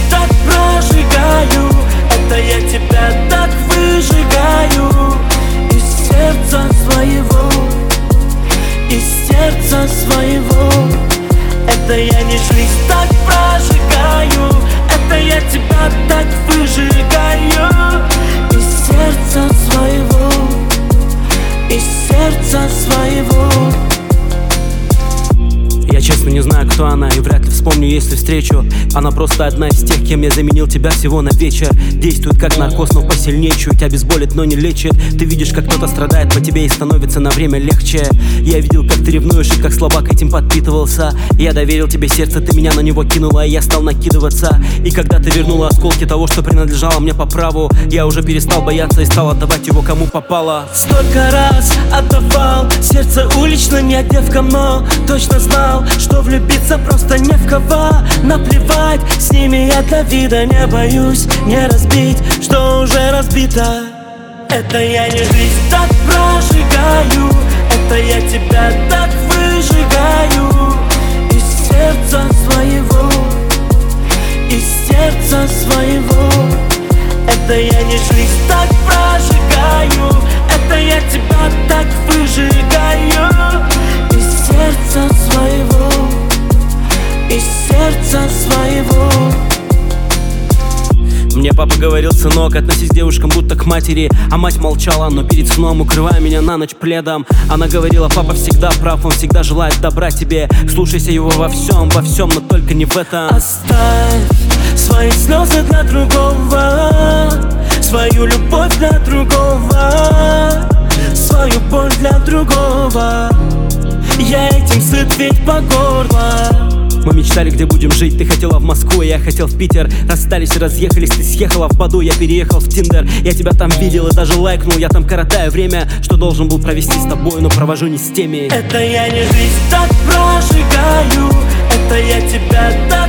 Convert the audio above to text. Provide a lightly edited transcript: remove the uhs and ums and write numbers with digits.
так прожигаю, это я тебя так выжигаю из сердца своего, из сердца своего. Это я не жизнь так прожигаю, это я тебя так выжигаю из сердца своего, из сердца своего. Я честно не знаю, кто она, и вряд ли вспомню, если встречу. Она просто одна из тех, кем я заменил тебя всего на вечер. Действует как наркоз, но посильнее чуть, обезболит, но не лечит. Ты видишь, как кто-то страдает по тебе и становится на время легче. Я видел, как ты ревнуешь и как слабак этим подпитывался. Я доверил тебе сердце, ты меня на него кинула, и я стал накидываться. И когда ты вернула осколки того, что принадлежало мне по праву, я уже перестал бояться и стал отдавать его кому попало. Столько раз отдавал сердце улично не девкам, но точно знал, что влюбиться просто не в кого. Наплевать, с ними я для вида не боюсь не разбить, что уже разбито. Это я не жизнь так прожигаю, это я тебя так выжигаю из сердца своего, из сердца своего. Это я не жизнь так прожигаю, это я тебя так выжигаю из сердца своего, из сердца своего. Мне папа говорил: сынок, относись к девушкам будто к матери. А мать молчала, но перед сном, укрывая меня на ночь пледом, она говорила: папа всегда прав, он всегда желает добра тебе. Слушайся его во всем, но только не в этом. Оставь свои слезы для другого, свою любовь для другого, свою боль для другого. Я этим сыт ведь по горло. Мы мечтали, где будем жить. Ты хотела в Москву, я хотел в Питер. Расстались и разъехались, ты съехала в Баду, я переехал в Тиндер. Я тебя там видел и даже лайкнул. Я там коротаю время, что должен был провести с тобой, но провожу не с теми. Это я не жизнь так прожигаю, это я тебя так